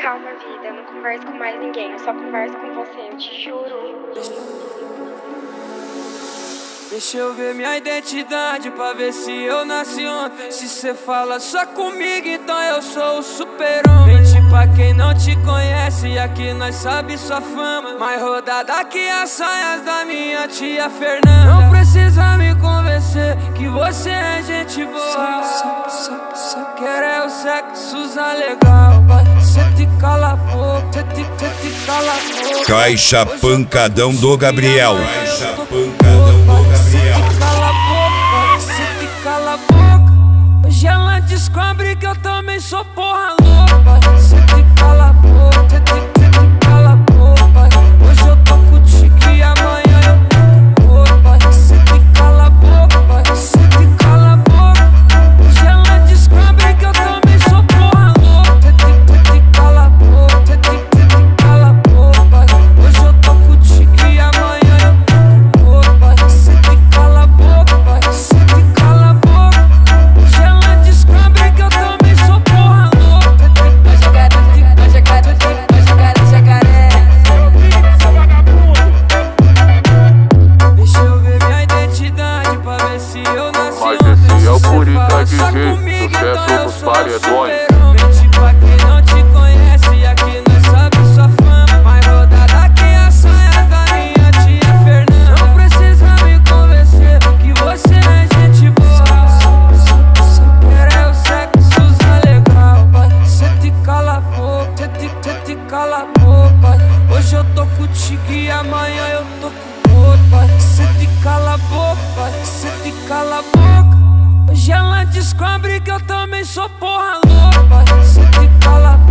Calma, vida, eu não converso com mais ninguém, eu só converso com você, eu te juro. Deixa eu ver minha identidade pra ver se eu nasci ontem. Se cê fala só comigo, então eu sou o super-homem. Mente pra quem não te conhece, aqui nós sabe sua fama. Mais rodada que as saias da minha tia Fernanda. Não precisa me convencer que você é gente boa. Só quer é o sexo usar legal. Cê te cala a boca, cê te cala a boca. Caixa Pancadão do Gabriel. Caixa Pancadão do Gabriel. Cala a boca, cê te cala a boca. Hoje ela descobre que eu também sou porra louca. Cê te cala a boca, cê te cala a boca. Hoje eu tô contigo e amanhã eu tô com outra. Cê te cala a boca, cê te cala a boca. Hoje ela descobre que eu também sou porra louca. Cê te cala a boca, cê te cala a boca. Hoje eu tô contigo e amanhã eu tô com outra. Cê te cala a boca, cê te cala a boca. Hoje ela descobre que eu também sou porra louca. Vai jogar jacaré. Deixa eu ver minha identidade pra ver se eu nasci Mas ontem. esse é o Se cê Coringa fala de só jeito, comigo, sucesso então eu nos sou o paredões. super-homem. Mente pra quem não te conhece, aqui nós sabe sua fama. Mais rodada que as saias da minha tia Fernanda. Não precisa me convencer que você é gente boa. Só quer é o sexo usar legal. Cê te cala a boca, cê te cala a boca. Hoje eu tô contigo e amanhã eu tô com outra. Cê te cala a boca, cê te cala a boca. Hoje ela descobre que eu também sou porra louca. Cê te cala a